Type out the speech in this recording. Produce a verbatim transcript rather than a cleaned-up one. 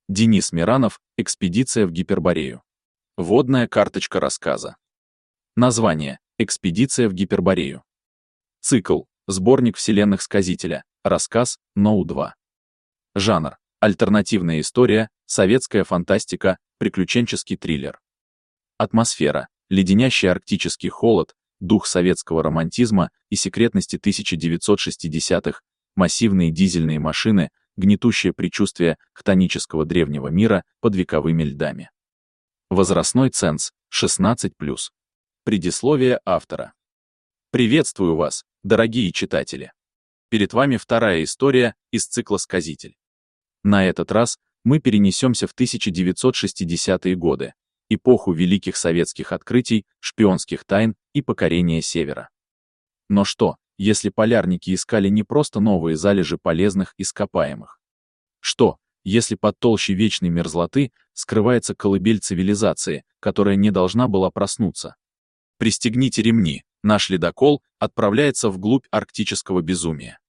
Денис Миранов. Экспедиция в Гиперборею. Вводная карточка рассказа. Название. Экспедиция в Гиперборею. Цикл. Сборник вселенных сказителя. Рассказ. Ноу два. Жанр. Альтернативная история, советская фантастика, приключенческий триллер. Атмосфера. Леденящий арктический холод, дух советского романтизма и секретности тысяча девятьсот шестидесятых, массивные дизельные машины, гнетущее предчувствие хтонического древнего мира под вековыми льдами. Возрастной ценз шестнадцать плюс. Предисловие автора. Приветствую вас, дорогие читатели. Перед вами вторая история из цикла «Сказитель». На этот раз мы перенесемся в тысяча девятьсот шестидесятые годы, эпоху великих советских открытий, шпионских тайн и покорения Севера. Но что, если полярники искали не просто новые залежи полезных ископаемых? Что, если под толщей вечной мерзлоты скрывается колыбель цивилизации, которая не должна была проснуться? Пристегните ремни, наш ледокол отправляется вглубь арктического безумия.